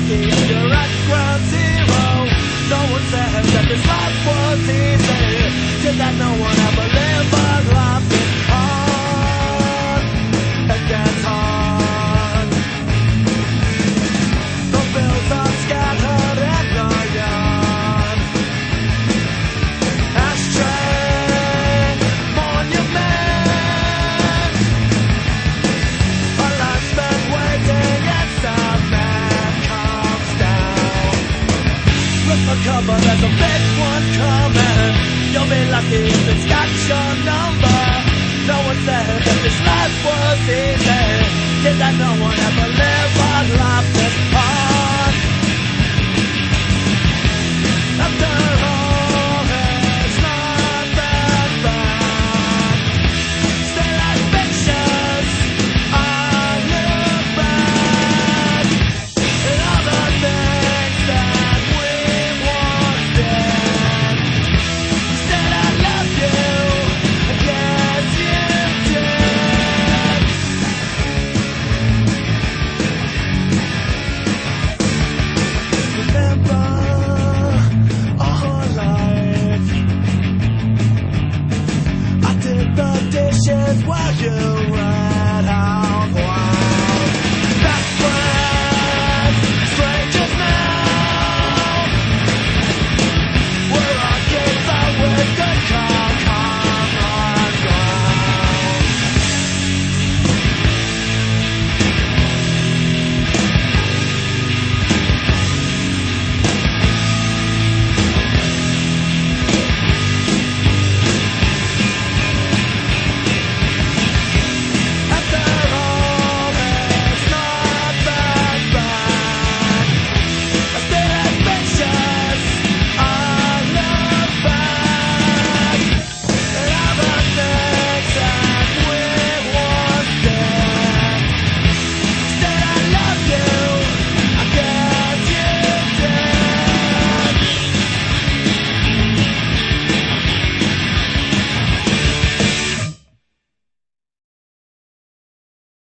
lucky if you're at ground zero. No one said that this life was easy. Did that no one ever live but life is hard. It gets hard. The bills are scattered in the yard. Ashtray, monument. A life spent waiting and some man comes down. Flip the cover, there's a big one coming. You'll be lucky if it's got your number. No one said that this life was easy. Did that no one ever live but life is hard? After all, it's not that bad. Stay like pictures on your back. And all the things that we wanted. Said I love you, I guess you did. Remember our life. I did the dishes while you ran.